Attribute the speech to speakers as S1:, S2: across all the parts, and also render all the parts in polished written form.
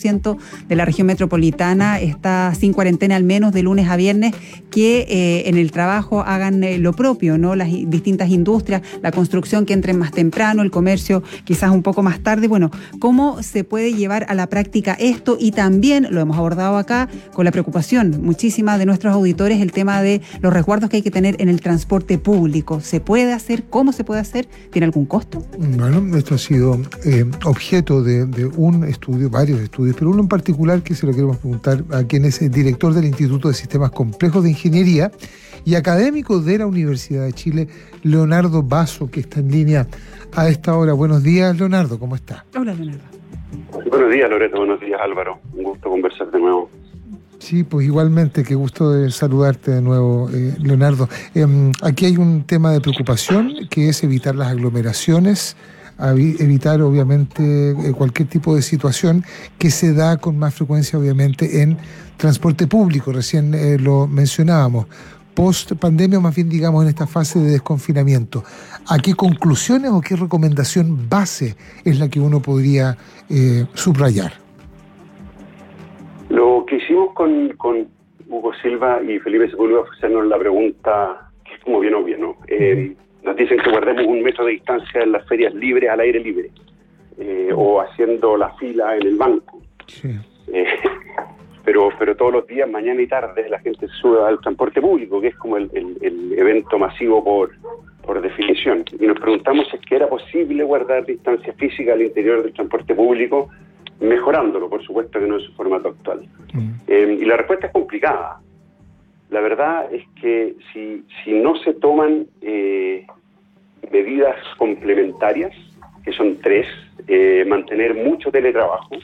S1: 90% de la región metropolitana está sin cuarentena al menos de lunes a viernes, que en el trabajo hagan lo propio, ¿no? Las distintas industrias, la construcción que entren más temprano, el comercio quizás un poco más tarde. Bueno, ¿cómo se puede llevar a la práctica esto? Y también lo hemos abordado acá con la preocupación muchísima de nuestros auditores, el tema de los resguardos que hay que tener en el transporte público. ¿Se puede hacer? ¿Cómo se puede hacer? ¿Tiene algún costo?
S2: Bueno, esto ha sido objeto de un estudio, varios estudios, pero uno en particular que se lo queremos preguntar a quien es el director del Instituto de Sistemas Complejos de Ingeniería y académico de la Universidad de Chile, Leonardo Basso, que está en línea a esta hora. Buenos días, Leonardo, ¿cómo está?
S1: Hola, Leonardo.
S3: Buenos días, Loreto. Buenos días, Álvaro. Un gusto conversar de nuevo.
S2: Sí, pues igualmente, qué gusto de saludarte de nuevo, Leonardo. Aquí hay un tema de preocupación que es evitar las aglomeraciones, evitar obviamente cualquier tipo de situación que se da con más frecuencia obviamente en transporte público. Recién lo mencionábamos. Post pandemia, más bien digamos en esta fase de desconfinamiento. ¿A qué conclusiones o qué recomendación base es la que uno podría subrayar?
S3: Lo que hicimos con Hugo Silva y Felipe Sepúlveda fue hacernos la pregunta, que es como bien obvia, ¿no? Nos dicen que guardemos 1 metro de distancia en las ferias libres, al aire libre, o haciendo la fila en el banco.
S2: Sí.
S3: Pero todos los días, mañana y tarde, la gente sube al transporte público, que es como el evento masivo por definición. Y nos preguntamos si es que era posible guardar distancia física al interior del transporte público, mejorándolo, por supuesto que no en su formato actual. Y la respuesta es complicada. La verdad es que si no se toman medidas complementarias, que son 3, mantener mucho teletrabajo,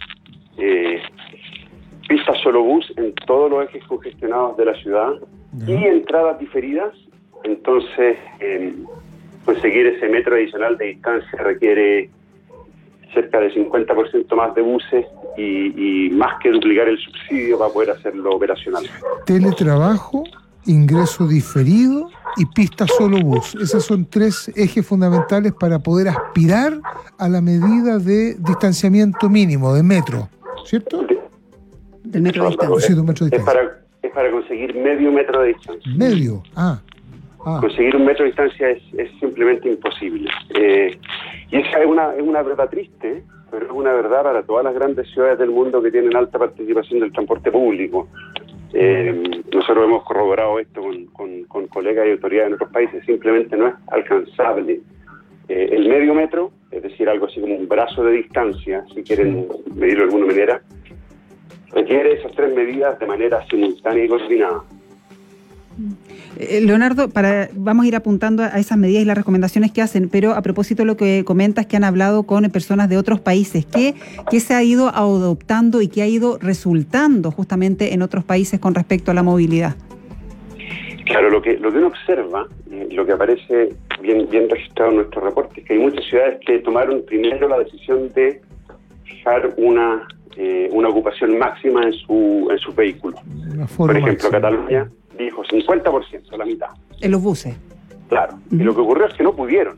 S3: pistas solo bus en todos los ejes congestionados de la ciudad y entradas diferidas, entonces conseguir ese metro adicional de distancia requiere cerca del 50% más de buses y más que duplicar el subsidio para poder hacerlo operacional.
S2: Teletrabajo, ingreso diferido y pista solo bus. Esos son 3 ejes fundamentales para poder aspirar a la medida de distanciamiento mínimo, de metro, ¿cierto?
S1: Del metro de distancia.
S2: Sí, de un metro de distancia.
S3: Es para conseguir medio metro de distancia.
S2: ¿Medio?
S3: Conseguir 1 metro de distancia es simplemente imposible. Y esa es una verdad triste, pero es una verdad para todas las grandes ciudades del mundo que tienen alta participación del transporte público. Nosotros hemos corroborado esto con colegas y autoridades en otros países. Simplemente no es alcanzable el medio metro, es decir, algo así como un brazo de distancia, si quieren medirlo de alguna manera, requiere esas 3 medidas de manera simultánea y coordinada.
S1: Leonardo, vamos a ir apuntando a esas medidas y las recomendaciones que hacen, pero a propósito de lo que comentas, que han hablado con personas de otros países, ¿qué se ha ido adoptando y qué ha ido resultando justamente en otros países con respecto a la movilidad?
S3: Claro, lo que uno observa, lo que aparece bien registrado en nuestro reporte, es que hay muchas ciudades que tomaron primero la decisión de fijar una ocupación máxima en su vehículo. Por ejemplo, Cataluña dijo 50%, la mitad.
S1: En los buses.
S3: Claro. Y lo que ocurrió es que no pudieron.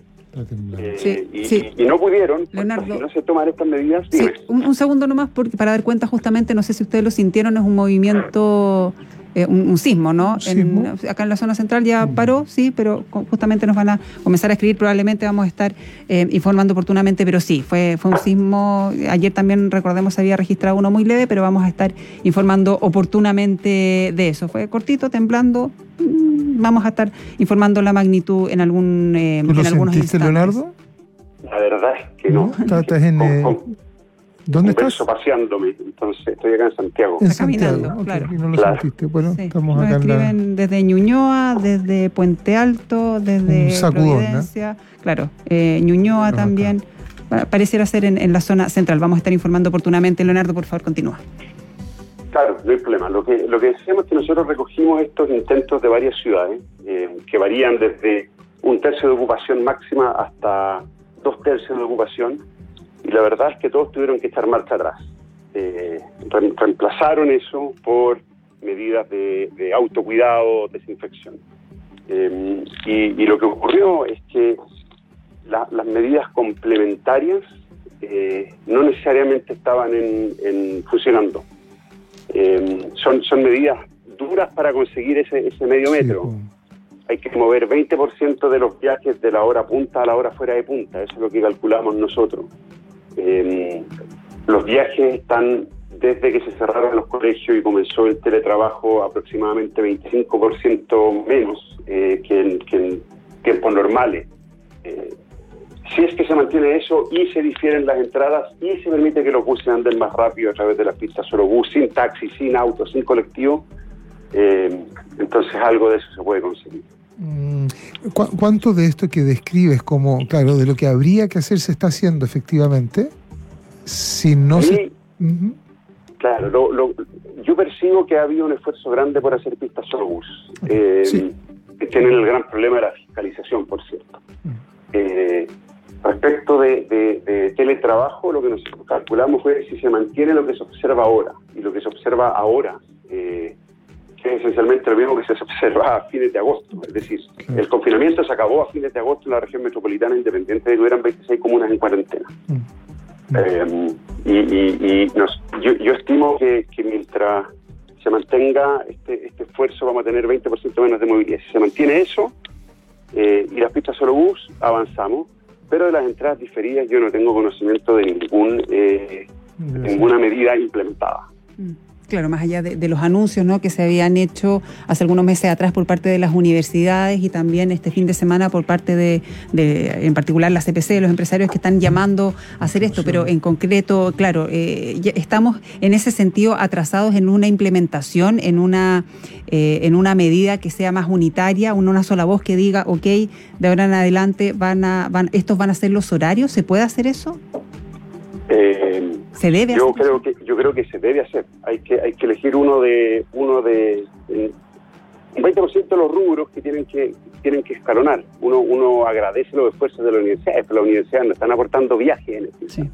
S3: Y no pudieron,
S1: Leonardo,
S3: si no se toman estas medidas.
S1: Sí, un segundo nomás, porque para dar cuenta justamente, no sé si ustedes lo sintieron, es un movimiento, un sismo, ¿no? Acá en la zona central ya paró, sí, pero justamente nos van a comenzar a escribir, probablemente vamos a estar informando oportunamente, pero sí, fue un sismo. Ayer también, recordemos, se había registrado uno muy leve, pero vamos a estar informando oportunamente de eso. Fue cortito, temblando. Vamos a estar informando la magnitud en algunos instantes.
S2: Leonardo?
S3: La verdad es que no.
S2: ¿Estás ¿Dónde estás?
S3: Paseándome, entonces estoy acá en Santiago.
S1: Está caminando, claro.
S2: Y no lo sentiste. Bueno,
S1: sí.
S2: Estamos
S1: Nos
S2: acá
S1: escriben desde Ñuñoa, desde Puente Alto, desde Providencia. Claro, Ñuñoa también. Pareciera ser en la zona central. Vamos a estar informando oportunamente. Leonardo, por favor, continúa.
S3: Claro, no hay problema. Lo que decíamos es que nosotros recogimos estos intentos de varias ciudades, que varían desde 1/3 de ocupación máxima hasta 2/3 de ocupación, y la verdad es que todos tuvieron que echar marcha atrás. Reemplazaron eso por medidas de autocuidado, desinfección. Y lo que ocurrió es que las medidas complementarias no necesariamente estaban funcionando. Son medidas duras para conseguir ese medio metro. Hay que mover 20% de los viajes de la hora punta a la hora fuera de punta. Eso es lo que calculamos nosotros. Los viajes están, desde que se cerraron los colegios y comenzó el teletrabajo, aproximadamente 25% menos que en tiempos normales. Si es que se mantiene eso y se difieren las entradas y se permite que los buses anden más rápido a través de las pistas solo bus, sin taxi, sin auto, sin colectivo, entonces algo de eso se puede conseguir.
S2: ¿Cuánto de esto que describes como, claro, de lo que habría que hacer se está haciendo efectivamente? Si no
S3: sí, claro, yo percibo que ha habido un esfuerzo grande por hacer pistas solo bus. Sí. Tienen el gran problema de la fiscalización, por cierto. Respecto de teletrabajo, lo que nosotros calculamos fue si se mantiene lo que se observa ahora, y lo que se observa ahora que es esencialmente lo mismo que se observa a fines de agosto, es decir, el confinamiento se acabó a fines de agosto en la región metropolitana, independiente de que hubieran 26 comunas en cuarentena. Yo estimo que mientras se mantenga este esfuerzo vamos a tener 20% menos de movilidad. Si se mantiene eso y las pistas solo bus, avanzamos, pero de las entradas diferidas yo no tengo conocimiento de ninguna medida implementada.
S1: Claro, más allá de los anuncios, ¿no?, que se habían hecho hace algunos meses atrás por parte de las universidades y también este fin de semana por parte de en particular la CPC, los empresarios que están llamando a hacer esto, pero en concreto, claro, ya estamos en ese sentido atrasados en una implementación, en una medida que sea más unitaria, una sola voz que diga, ok, de ahora en adelante estos van a ser los horarios. ¿Se puede hacer eso? ¿Se debe hacer?
S3: Yo creo que se debe hacer. Hay que elegir uno de un 20% de los rubros que tienen que escalonar. Uno agradece los esfuerzos de las universidades, pero las universidades nos están aportando viajes en este caso.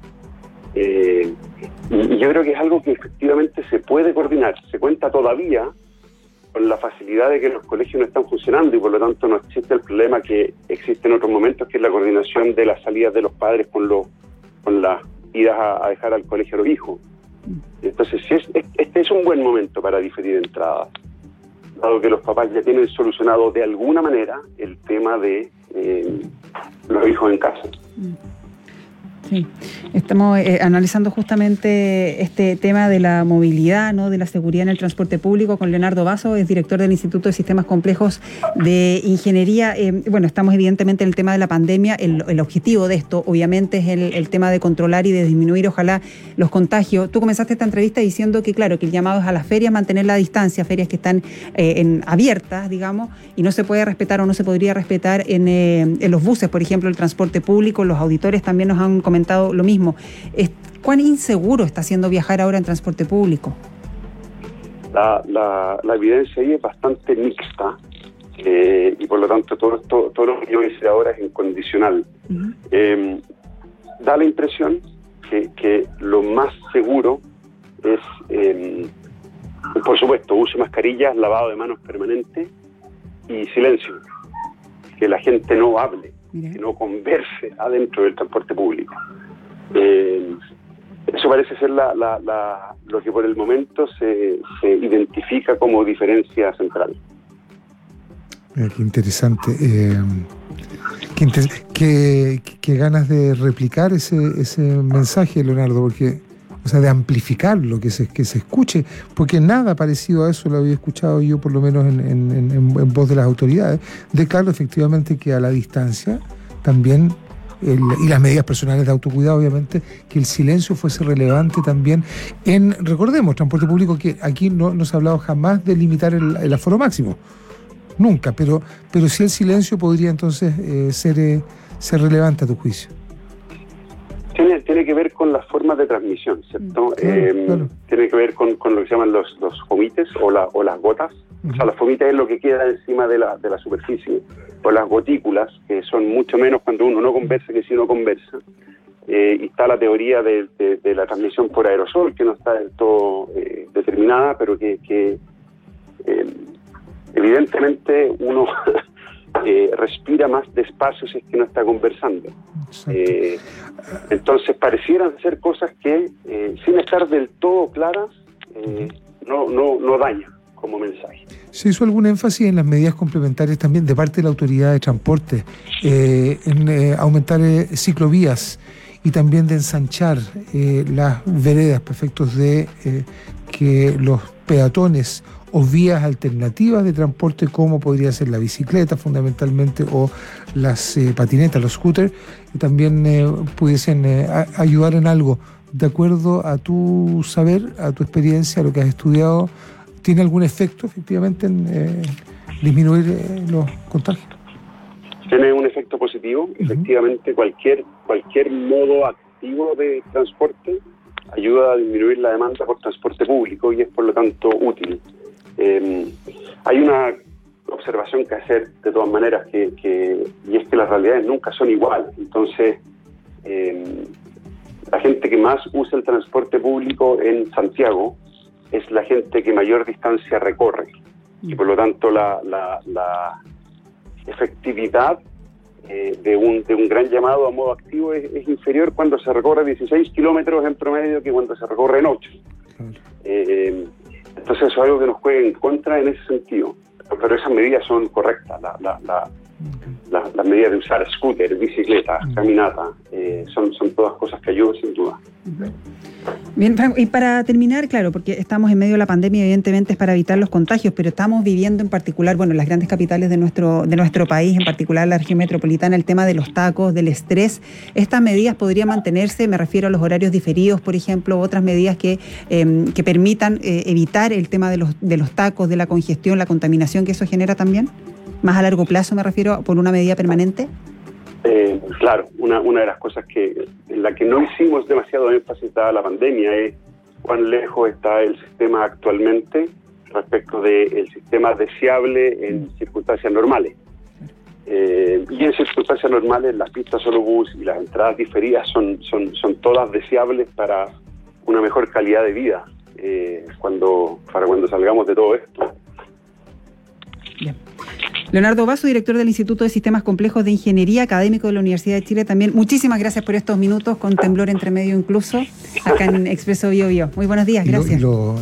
S3: Y yo creo que es algo que efectivamente se puede coordinar. Se cuenta todavía con la facilidad de que los colegios no están funcionando y por lo tanto no existe el problema que existe en otros momentos, que es la coordinación de las salidas de los padres con las idas a dejar al colegio a los hijos. Entonces, este es un buen momento para diferir entradas, dado que los papás ya tienen solucionado de alguna manera el tema de los hijos en casa.
S1: Sí, estamos analizando justamente este tema de la movilidad, ¿no?, de la seguridad en el transporte público con Leonardo Basso, es director del Instituto de Sistemas Complejos de Ingeniería. Bueno, estamos evidentemente en el tema de la pandemia. El objetivo de esto, obviamente, es el tema de controlar y de disminuir, ojalá, los contagios. Tú comenzaste esta entrevista diciendo que, claro, que el llamado es a las ferias mantener la distancia, ferias que están abiertas, digamos, y no se puede respetar o no se podría respetar en los buses, por ejemplo, el transporte público. Los auditores también nos han comentado lo mismo. ¿Cuán inseguro está siendo viajar ahora en transporte público?
S3: La evidencia ahí es bastante mixta y por lo tanto todo lo que yo hice ahora es incondicional. Da la impresión que lo más seguro es, por supuesto, uso de mascarillas, lavado de manos permanente y silencio. Que la gente no hable, que no converse adentro del transporte público. Eso parece ser lo que por el momento se identifica como diferencia central.
S2: Qué interesante. Qué ganas de replicar ese mensaje, Leonardo, porque, o sea, de amplificar lo que se escuche, porque nada parecido a eso lo había escuchado yo, por lo menos en voz de las autoridades, de claro, efectivamente, que a la distancia también, y las medidas personales de autocuidado, obviamente, que el silencio fuese relevante también recordemos, transporte público, que aquí no se ha hablado jamás de limitar el aforo máximo, nunca, pero sí el silencio podría entonces ser relevante a tu juicio.
S3: Tiene que ver con las formas de transmisión, ¿cierto? Claro. Tiene que ver con lo que se llaman los fomites o las gotas. O sea, las fomites es lo que queda encima de la superficie, o las gotículas, que son mucho menos cuando uno no conversa que si uno conversa. Y está la teoría de la transmisión por aerosol, que no está del todo determinada, pero que evidentemente uno respira más despacio si es que no está conversando. Entonces parecieran ser cosas que, sin estar del todo claras, no dañan como mensaje.
S2: ¿Se hizo algún énfasis en las medidas complementarias también de parte de la Autoridad de Transporte, en aumentar ciclovías y también de ensanchar las veredas para efectos de que los peatones o vías alternativas de transporte, como podría ser la bicicleta fundamentalmente o las patinetas, los scooters, también pudiesen ayudar en algo? De acuerdo a tu saber, a tu experiencia, a lo que has estudiado, ¿tiene algún efecto efectivamente en disminuir los contagios?
S3: Tiene un efecto positivo. Efectivamente, cualquier modo activo de transporte ayuda a disminuir la demanda por transporte público y es por lo tanto útil. Hay una observación que hacer de todas maneras y es que las realidades nunca son iguales. Entonces, la gente que más usa el transporte público en Santiago es la gente que mayor distancia recorre y por lo tanto la efectividad de un gran llamado a modo activo es inferior cuando se recorre 16 kilómetros en promedio que cuando se recorre en 8. Entonces eso es algo que nos juega en contra en ese sentido, pero esas medidas son correctas. Las medidas de usar scooter, bicicleta, caminata, son todas cosas que ayudan sin duda.
S1: Bien, Franco, y para terminar, claro, porque estamos en medio de la pandemia, evidentemente es para evitar los contagios, pero estamos viviendo en particular, bueno, en las grandes capitales de nuestro país, en particular la región metropolitana, el tema de los tacos, del estrés. ¿Estas medidas podrían mantenerse? Me refiero a los horarios diferidos, por ejemplo, otras medidas que permitan evitar el tema de los tacos, de la congestión, la contaminación que eso genera también. Más a largo plazo me refiero, por una medida permanente.
S3: Claro, una de las cosas en la que no hicimos demasiado énfasis dada la pandemia es cuán lejos está el sistema actualmente respecto del sistema deseable en circunstancias normales. Y en circunstancias normales las pistas solo bus y las entradas diferidas son todas deseables para una mejor calidad de vida para cuando salgamos de todo esto.
S1: Bien. Leonardo Basso, director del Instituto de Sistemas Complejos de Ingeniería, académico de la Universidad de Chile también. Muchísimas gracias por estos minutos, con temblor entre medio incluso, acá en Expreso Bio Bio. Muy buenos días, gracias.
S2: Lo